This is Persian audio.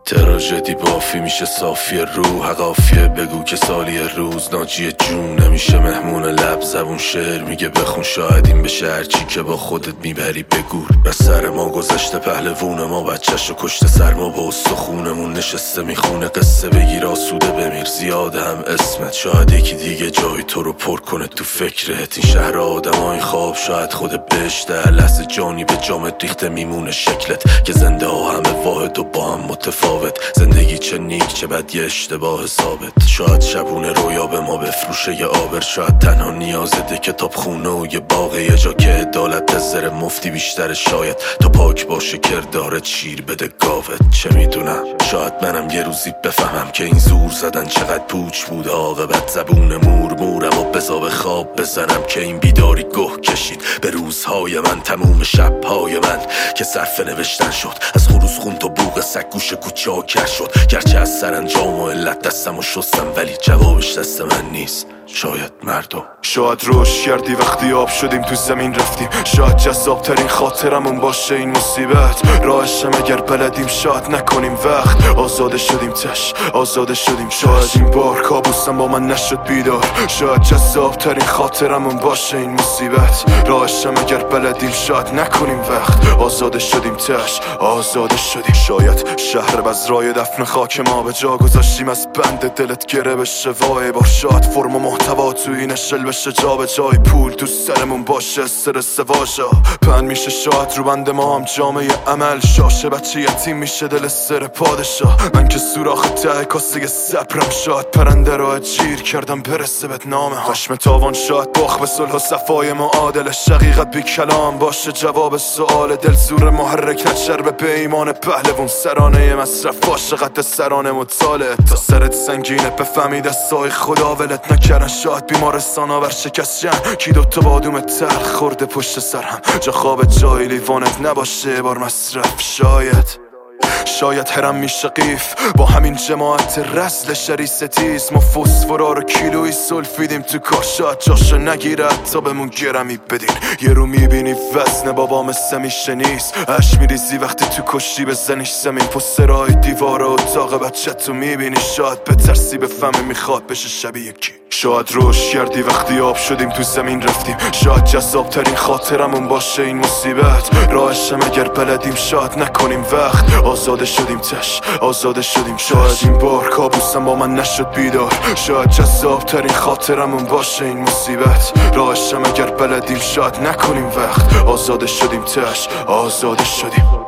تراژدی بافی میشه صافی روح، قافیه بگو که سالی روز ناجی جون نمیشه مهمون لب زبون شعر میگه بخون شاید این بشه هرچی که با خودت میبری بگور. به سر ما گذشته پهلوون ما بچه‌شو کشته سر ما با استخونمون نشسته میخونه قصه بگیر آسوده بمیر زیاده هم اسمت شاید یکی دیگه جای تو رو پر کنه تو فکرت. این شهر آدمای خواب شاید خود بهشته لحظه جانی به جامت ریخته میمونه شکلت که زنده ها همه واحد و با هم متفاوت. زندگی چه نیک چه بد یه اشتباه ثابت. شاید شبونه رویا به ما بفروشه یه آبر شاید تنها نیازده کتاب خونه و یه باغه یه جا که عدالت از زر مفتی بیشتر شاید تا پاک باشه کردارت شیر بده گاوت. چه میدونم شاید منم یه روزی بفهمم که این زور زدن چقدر پوچ بود عاقبت زبون مورم و بزا به خواب بزنم که این بیداری گه کشید به روزهای من تموم شبهای من که صرف نوشتن شد از خروس خون تا بوق سگ گوش کوچه ها کر شد. گرچه از سرانجام و علت دستم و شستم ولی جوابش دست من نیست شاید مردم. شاید روش کردی وقتی آب شدیم تو زمین رفتیم شاید جذاب ترین خاطرمون باشه این مصیبت راهشم اگر بلدیم شاید نکنیم وقت آزاده شدیم آزاده شدیم شاید این بار کابوسم با من نشد بیدار شاید جذاب ترین خاطرمون باشه این مصیبت راهشم اگر بلدیم شاید نکنیم وقت آزاده شدیم آزاده شدیم. شاید شهر بزرای دفن خاک ما به جا گذاشتیم از بند دلت گره بشه وای بار شاید فرم و محتوا تو این شل بشه جا به جای پول تو سرمون باشه استرس واژا پن میشه شاید رو بند ما هم جامعه عمل شاشه بچه یتیم میشه دل سر پادشاه. من که سوراخ ته کاسه صبرم شاید پرنده را جیر کردم برسه بهت نامه ها خشم تاوان شاید باخ به صلح و صفای معادل شقیقت بی کلام باشه جواب سوال دل زور محرک نچر به ایمان پهلوون سرانه مصرف باشه قد سرانه مطالعه تا سرت سنگینه بفهمی دستای خدا ولت نکردن شاید بیمارستان ها بر شکست جن کی دوتا بادوم تلخ خورده پشت سر هم جا خواب جای لیوانت نباشه بار مصرف شاید هرم میشه قیف با همین جماعت رسل شری ستیز ما فسفورا رو کیلوی سلفیدیم تو کار شاید جاشو نگیره تا بهمون گرمی بدین یه رو میبینی وزن بابا مثل میشه نیست اش میریزی وقتی تو کشتی بزنیش زمین پسترهای دیواره اتاق بچه تو میبینی شاید بترسی بفهمی میخواد بشه شبیه کی. شاید روش کردی وقتی آب شدیم تو زمین رفتیم شاید جذاب ترین خاطرمون باشه این مصیبت راهشم اگر بلدیم شاید نکنیم وقت آزاده شدیم آزاده شدیم. شاید این بار کابوسم با من نشد بیدار شاید جذاب ترین خاطرمون باشه این مصیبت راهشم اگر بلدیم شاید نکنیم وقت آزاده شدیم آزاده شدیم.